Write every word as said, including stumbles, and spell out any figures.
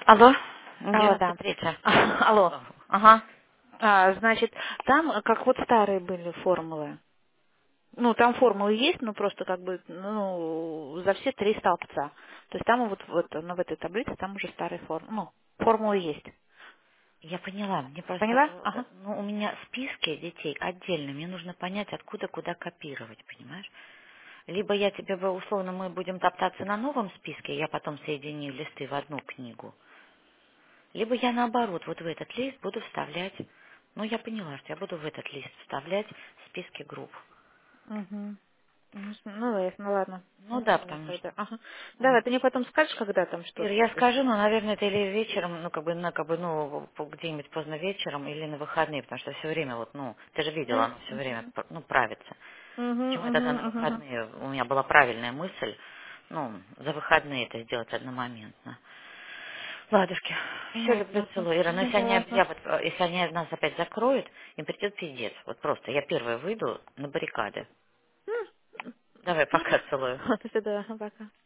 Алло? Алло, да. девяносто третья. Алло. Ага. А, значит, там э, как вот старые были формулы. Ну, там формулы есть, но просто как бы, ну, за все три столбца. То есть там вот, вот ну, в этой таблице там уже старые формулы. Ну, формулы есть. Я поняла. Мне просто, Поняла? э, э, Ага. ну, у меня списки детей отдельно. Мне нужно понять, откуда куда копировать, понимаешь? Либо я тебе бы, условно, мы будем топтаться на новом списке, я потом соединю листы в одну книгу. Либо я наоборот, вот в этот лист буду вставлять, ну, я поняла, что я буду в этот лист вставлять списки групп. Угу. Ну, с- ну, ясно, ладно. Ну Не да, знаю, потому что... когда. Ага. Мгм. Давай, ты мне потом скажешь, когда там Ир, что-то. я скажу, но, наверное, это или вечером, ну, как бы, на, как бы, ну, по- где-нибудь поздно вечером, или на выходные, потому что все время, вот, ну, ты же видела, оно все время, Угу, пр- ну, правится. Почему тогда на угу, угу. выходные у меня была правильная мысль, ну, за выходные это сделать одномоментно. Ладушки, все, люблю, Ладно. целую. Ира, но Ну, если они, ладно. я вот, э, если они нас опять закроют, им придет пиздец. Вот просто, я первая выйду на баррикады. М, Давай, м. пока, целую. Вот, до свидания, пока.